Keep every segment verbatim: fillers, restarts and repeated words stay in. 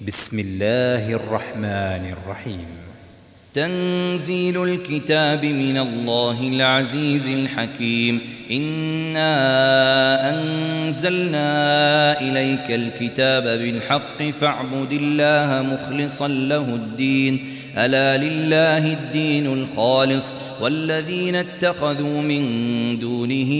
بسم الله الرحمن الرحيم. تنزيل الكتاب من الله العزيز الحكيم. إنا أنزلنا إليك الكتاب بالحق فاعبد الله مخلصا له الدين. ألا لله الدين الخالص والذين اتخذوا من دونه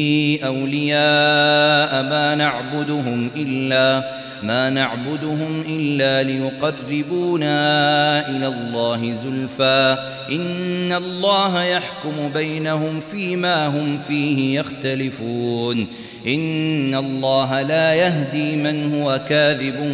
أولياء ما نعبدهم إلا ما نعبدهم إلا ليقربونا إلى الله زلفى إن الله يحكم بينهم فيما هم فيه يختلفون. إن الله لا يهدي من هو كاذب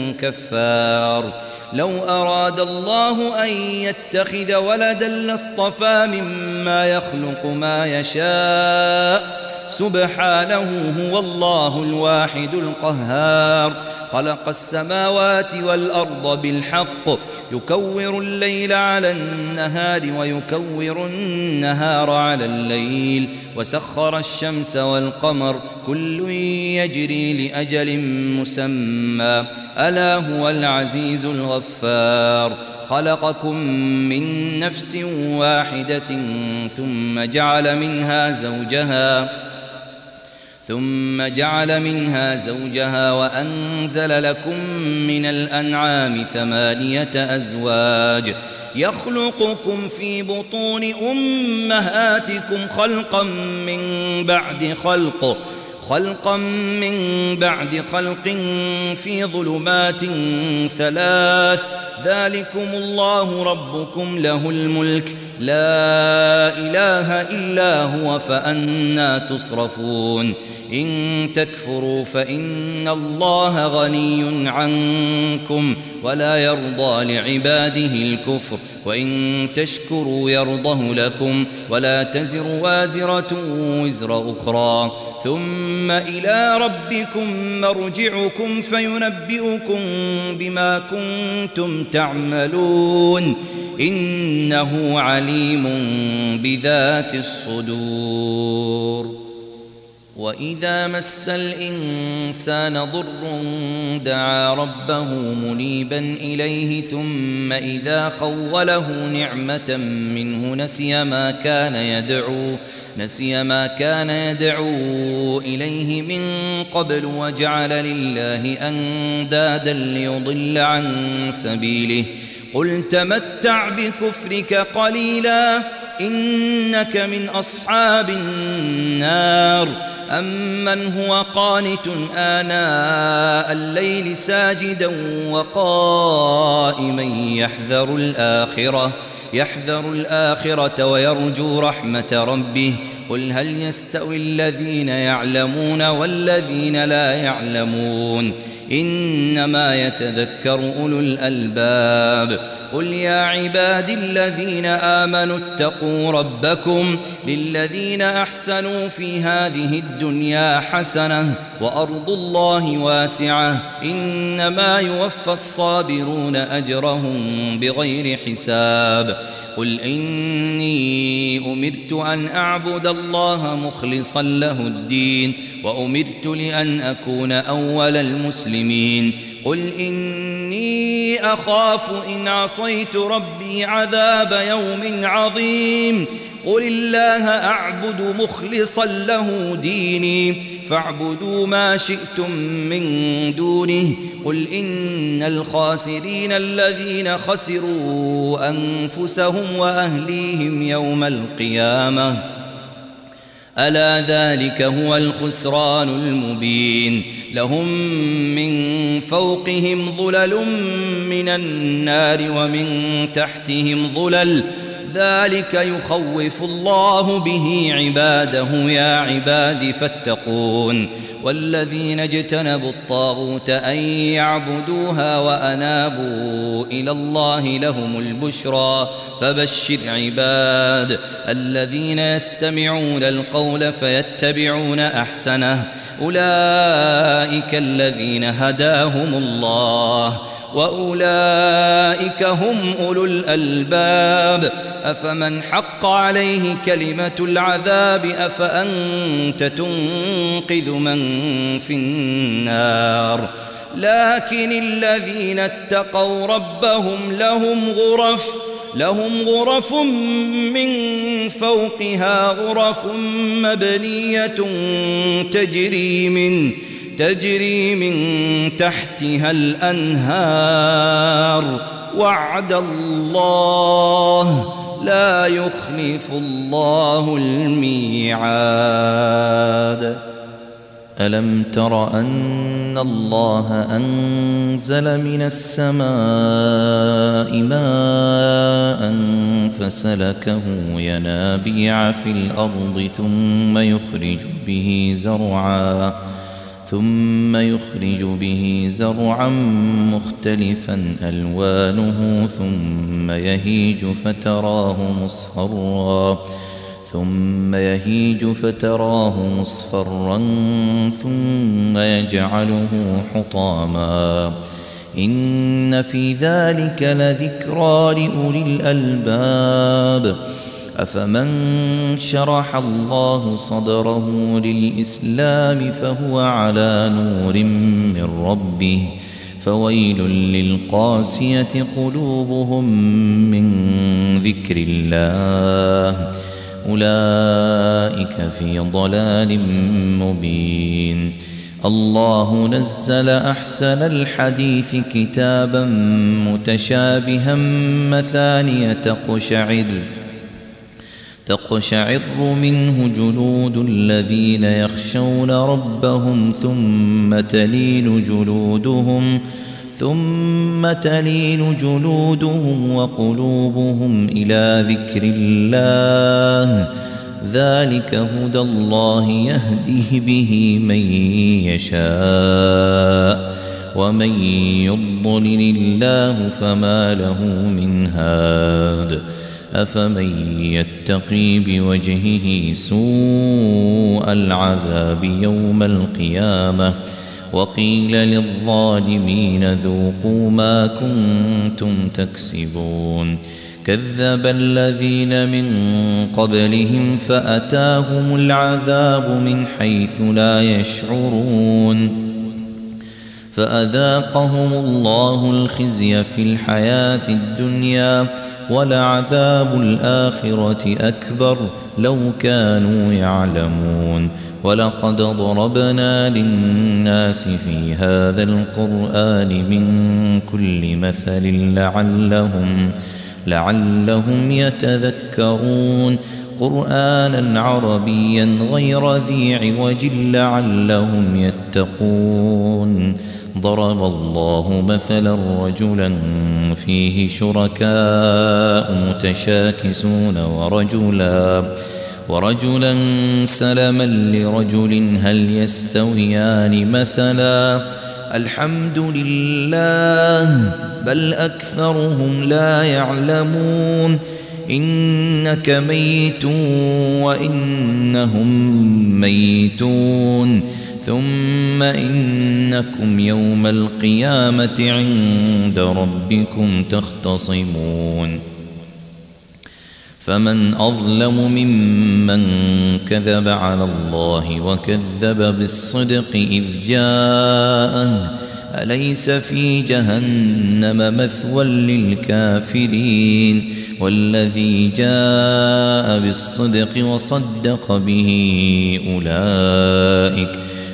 كفار. لو أراد الله أن يتخذ ولدا لاصطفى مما يخلق ما يشاء سبحانه هو الله الواحد القهار. خلق السماوات والأرض بالحق يكور الليل على النهار ويكور النهار على الليل وسخر الشمس والقمر كل يجري لأجل مسمى ألا هو العزيز الغفار. خلقكم من نفس واحدة ثم جعل منها زوجها ثم جعل منها زوجها وأنزل لكم من الأنعام ثمانية أزواج يخلقكم في بطون أمهاتكم خلقا من بعد خلق خلقا من بعد خلق في ظلمات ثلاث ذلكم الله ربكم له الملك لا إله إلا هو فأنى تصرفون. إن تكفروا فإن الله غني عنكم ولا يرضى لعباده الكفر وإن تشكروا يرضه لكم ولا تزر وازرة وزر أخرى ثم إلى ربكم مرجعكم فينبئكم بما كنتم تعملون إنه عليم بذات الصدور. وإذا مس الإنسان ضر دعا ربه منيبا إليه ثم إذا خوله نعمة منه نسي ما كان يدعو نسي ما كان يدعو إليه من قبل وجعل لله أندادا ليضل عن سبيله. قل تمتع بكفرك قليلا إنك من أصحاب النار. أمن هو قانت آناء الليل ساجدا وقائما يحذر الآخرة يحذر الآخرة ويرجو رحمة ربه. قل هل يستوي الذين يعلمون والذين لا يعلمون إنما يتذكر أولو الألباب. قل يا عبادي الذين آمنوا اتقوا ربكم للذين أحسنوا في هذه الدنيا حسنة وأرض الله واسعة إنما يوفى الصابرون أجرهم بغير حساب. قل إني أمرت أن أعبد الله مخلصا له الدين وأمرت لأن أكون أول المسلمين. قل إني أخاف إن عصيت ربي عذاب يوم عظيم. قل الله أعبد مخلصا له ديني فاعبدوا ما شئتم من دونه. قل إن الخاسرين الذين خسروا أنفسهم وأهليهم يوم القيامة ألا ذلك هو الخسران المبين. لهم من فوقهم ظلل من النار ومن تحتهم ظلل ذلك يخوف الله به عباده يا عباد فاتقون. والذين اجتنبوا الطاغوت أن يعبدوها وأنابوا إلى الله لهم البشرى فبشر عباد الذين يستمعون القول فيتبعون أحسنه أولئك الذين هداهم الله وأولئك هم أولو الألباب. أفمن حق عليه كلمة العذاب أفأنت تنقذ من في النار لكن الذين اتقوا ربهم لهم غرف لهم غرف من فوقها غرف مبنية تجري من تجري من تحتها الأنهار وعد الله لا يخلف الله الميعاد. ألم تر أن الله أنزل من السماء ماء فسلكه ينابيع في الأرض ثم يخرج به زرعا ثم يخرج به زرعا مختلفا ألوانه ثم يهيج فتراه مصفرا ثم يهيج فتراه مصفرا ثم يجعله حطاما إن في ذلك لذكرى لأولي الألباب. أفمن شرح الله صدره للإسلام فهو على نور من ربه فويل للقاسية قلوبهم من ذكر الله أولئك في ضلال مبين. الله نزل أحسن الحديث كتابا متشابها مثانية تقشعر تقشعر منه جلود الذين يخشون ربهم ثم تلين جلودهم ثم تلين جلودهم وقلوبهم إلى ذكر الله ذلك هدى الله يهدي به من يشاء ومن يضلل الله فما له من هاد. أفمن يتقي بوجهه سوء العذاب يوم القيامة وقيل للظالمين ذوقوا ما كنتم تكسبون. كذب الذين من قبلهم فأتاهم العذاب من حيث لا يشعرون فأذاقهم الله الخزي في الحياة الدنيا ولعذاب الآخرة أكبر لو كانوا يعلمون. ولقد ضربنا للناس في هذا القرآن من كل مثل لعلهم لعلهم يتذكرون قرآنا عربيا غير ذي عوج لعلهم يتقون. ضرب الله مثلا رجلا فيه شركاء متشاكسون ورجلا ورجلا سلما لرجل هل يستويان مثلا الحمد لله بل أكثرهم لا يعلمون. إنك ميت وإنهم ميتون ثم إنكم يوم القيامة عند ربكم تختصمون. فمن أظلم ممن كذب على الله وكذب بالصدق إذ جاءه أليس في جهنم مثوى للكافرين والذي جاء بالصدق وصدق به أولئك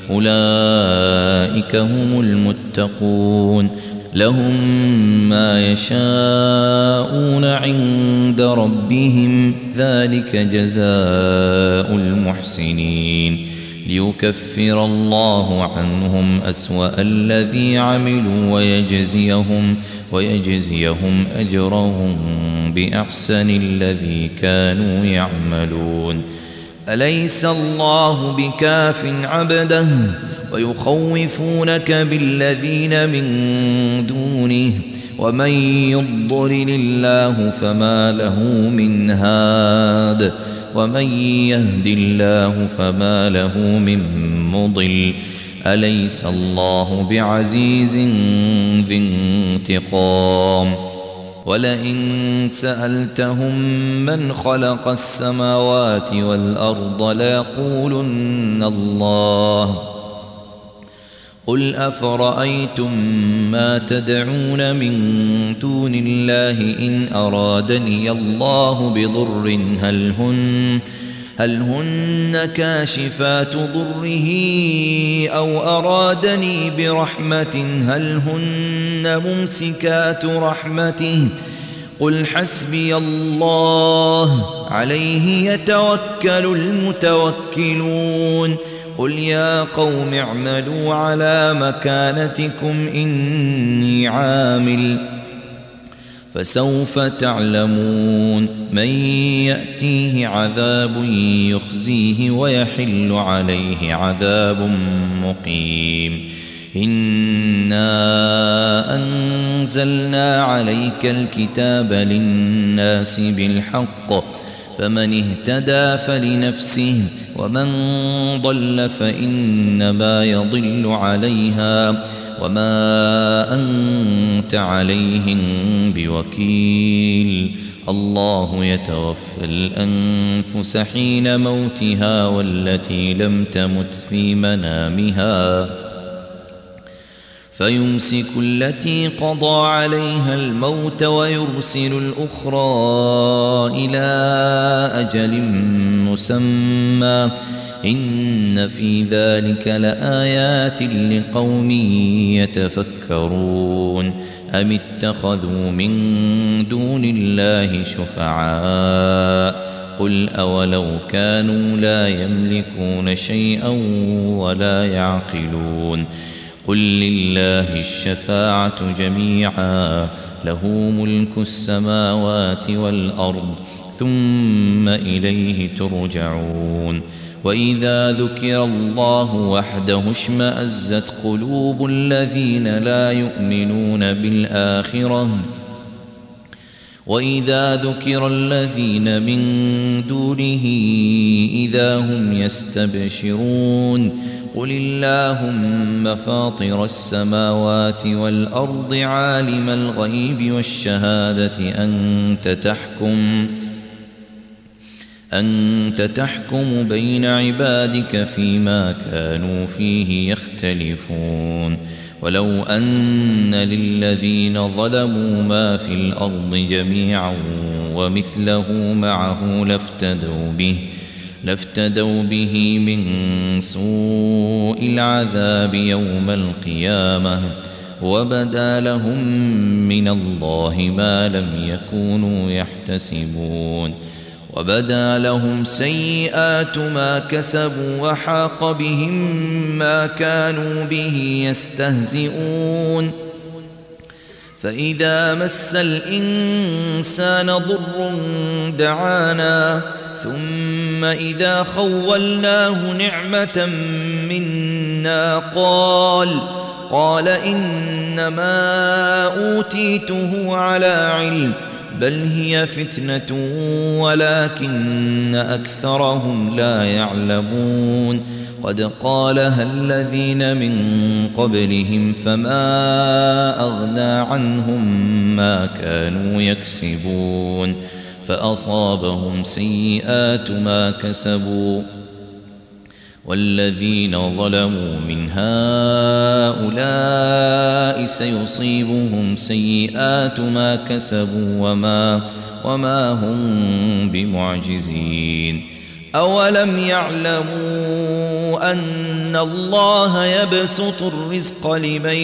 أولئك هم المتقون لهم ما يشاءون عند ربهم ذلك جزاء المحسنين ليكفر الله عنهم أسوأ الذي عملوا ويجزيهم ويجزيهم أجرهم بأحسن الذي كانوا يعملون. أليس الله بكاف عبده ويخوفونك بالذين من دونه ومن يضلل الله فما له من هاد ومن يهد الله فما له من مضل. أليس الله بعزيز ذي انتقام. ولئن سألتهم من خلق السماوات والأرض ليقولن الله قل أفرأيتم ما تدعون من دون الله إن أرادني الله بضر هل هن هل هن كاشفات ضره أو أرادني برحمة هل هن ممسكات رحمته قل حسبي الله عليه يتوكل المتوكلون قل يا قوم اعملوا على مكانتكم إني عامل فسوف تعلمون من يأتيه عذاب يخزيه ويحل عليه عذاب مقيم إنا أنزلنا عليك الكتاب للناس بالحق فمن اهتدى فلنفسه ومن ضل فإنما يضل عليها وما أنت عليهم بوكيل الله يتوفى الأنفس حين موتها والتي لم تمت في منامها فيمسك التي قضى عليها الموت ويرسل الأخرى إلى أجل مسمى إن في ذلك لآيات لقوم يتفكرون أم اتخذوا من دون الله شفعاء قل أولو كانوا لا يملكون شيئا ولا يعقلون قل لله الشفاعة جميعا له ملك السماوات والأرض ثم إليه ترجعون وإذا ذكر الله وحده اشمأزت قلوب الذين لا يؤمنون بالآخرة وإذا ذكر الذين من دونه إذا هم يستبشرون قل اللهم فاطر السماوات والأرض عالم الغيب والشهادة أنت تحكم أنت تحكم بين عبادك فيما كانوا فيه يختلفون ولو أن للذين ظلموا ما في الأرض جميعا ومثله معه لافتدوا به لافتدوا به من سوء العذاب يوم القيامة وبدا لهم من الله ما لم يكونوا يحتسبون وبدا لهم سيئات ما كسبوا وحاق بهم ما كانوا به يستهزئون فإذا مس الإنسان ضر دعانا ثم إذا خولناه نعمة منا قال قال إنما أوتيته على علم بل هي فتنة ولكن أكثرهم لا يعلمون قد قالها الذين من قبلهم فما أغنى عنهم ما كانوا يكسبون فأصابهم سيئات ما كسبوا والذين ظلموا من هؤلاء سيصيبهم سيئات ما كسبوا وما, وما هم بمعجزين أولم يعلموا أن الله يبسط الرزق لمن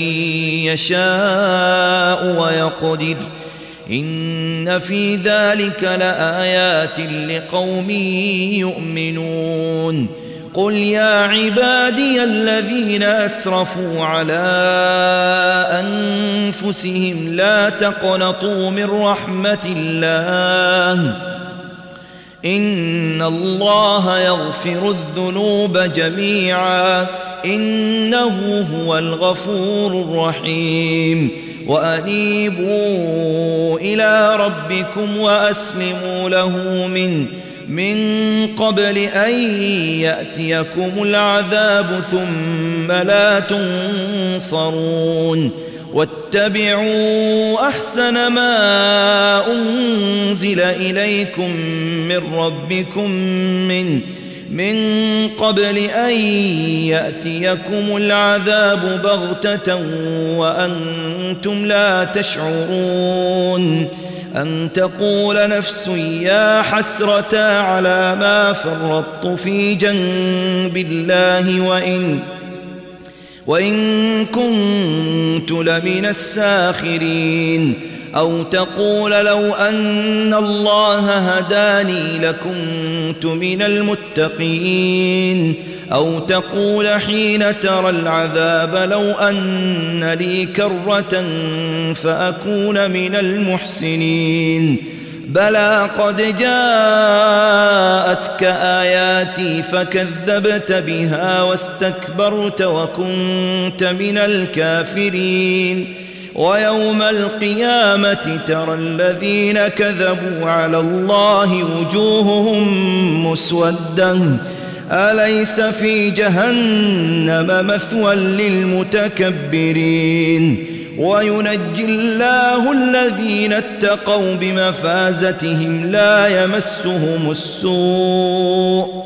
يشاء ويقدر إن في ذلك لآيات لقوم يؤمنون قل يا عبادي الذين أسرفوا على أنفسهم لا تقنطوا من رحمة الله إن الله يغفر الذنوب جميعا إنه هو الغفور الرحيم وأنيبوا إلى ربكم وأسلموا له من من قبل أن يأتيكم العذاب ثم لا تنصرون واتبعوا أحسن ما أنزل إليكم من ربكم من من قبل أن يأتيكم العذاب بغتة وأنتم لا تشعرون أن تقول نفس يا حسرة على ما فرطت في جنب الله وإن وإن كنت لمن الساخرين أو تقول لو أن الله هداني لكنت من المتقين أو تقول حين ترى العذاب لو أن لي كرة فأكون من المحسنين بلى قد جاءتك آياتي فكذبت بها واستكبرت وكنت من الكافرين ويوم القيامة ترى الذين كذبوا على الله وجوههم مسودة أليس في جهنم مثوى للمتكبرين وينجي الله الذين اتقوا بمفازتهم لا يمسهم السوء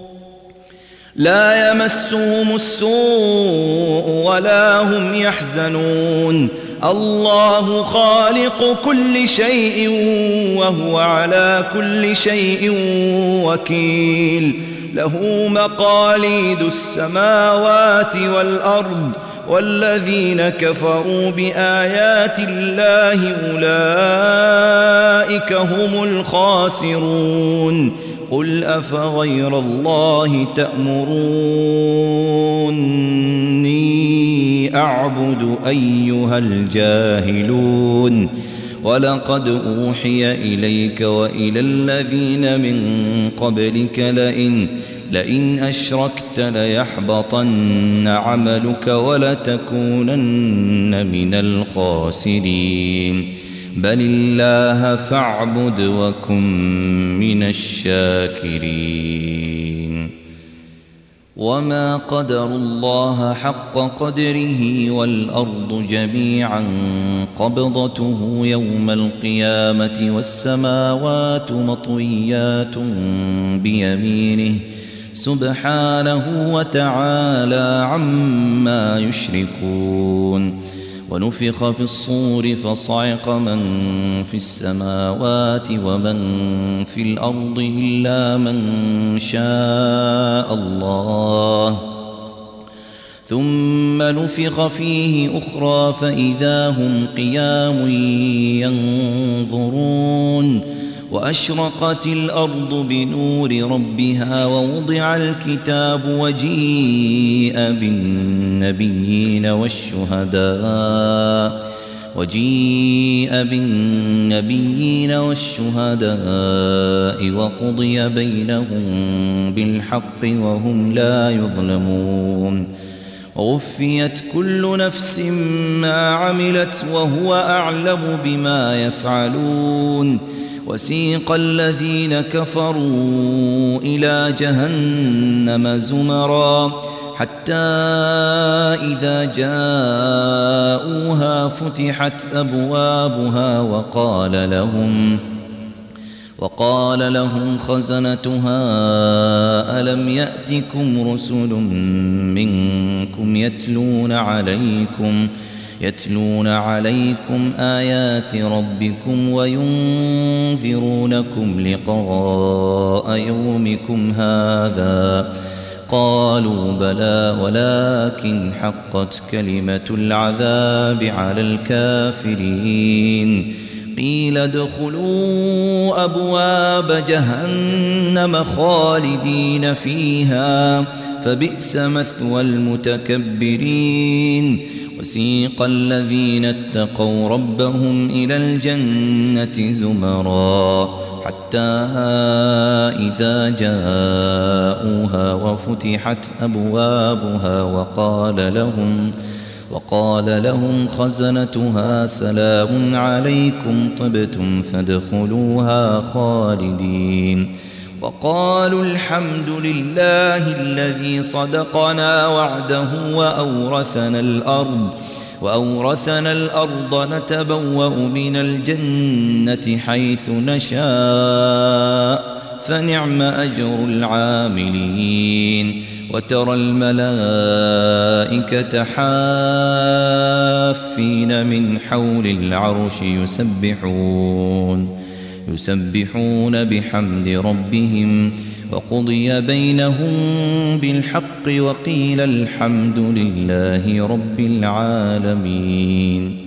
لا يمسهم السوء ولا هم يحزنون الله خالق كل شيء وهو على كل شيء وكيل له مقاليد السماوات والأرض والذين كفروا بآيات الله أولئك هم الخاسرون قل أفغير الله تأمروني أعبد أيها الجاهلون ولقد أوحي إليك وإلى الذين من قبلك لئن لئن أشركت ليحبطن عملك ولتكونن من الخاسرين بل الله فاعبد وكن من الشاكرين وما قدر الله حق قدره والأرض جميعا قبضته يوم القيامة والسماوات مطويات بيمينه سبحانه وتعالى عما يشركون ونفخ في الصور فصعق من في السماوات ومن في الأرض إلا من شاء الله ثم نفخ فيه أخرى فإذا هم قيام ينظرون وأشرقت الأرض بنور ربها ووضع الكتاب وجيء بالنبيين والشهداء وجيء بالنبيين والشهداء وقضي بينهم بالحق وهم لا يظلمون ووفيت كل نفس ما عملت وهو أعلم بما يفعلون وسيق الذين كفروا إلى جهنم زمرا حتى إذا جاءوها فتحت أبوابها وقال لهم وقال لهم خزنتها ألم يأتكم رسل منكم يتلون عليكم يتلون عليكم آيات ربكم وينذرونكم لقاء يومكم هذا قالوا بلى ولكن حقت كلمة العذاب على الكافرين قيل ادخلوا أبواب جهنم خالدين فيها فبئس مثوى المتكبرين وسيق الذين اتقوا ربهم إلى الجنة زمرا حتى إذا جاءوها وفتحت أبوابها وقال لهم وقال لهم خزنتها سلام عليكم طبتم فادخلوها خالدين وقالوا الحمد لله الذي صدقنا وعده وأورثنا الأرض وأورثنا الأرض نتبوأ من الجنة حيث نشاء فنعم أجر العاملين وترى الملائكة حافين من حول العرش يسبحون يسبحون بحمد ربهم وقضي بينهم بالحق وقيل الحمد لله رب العالمين.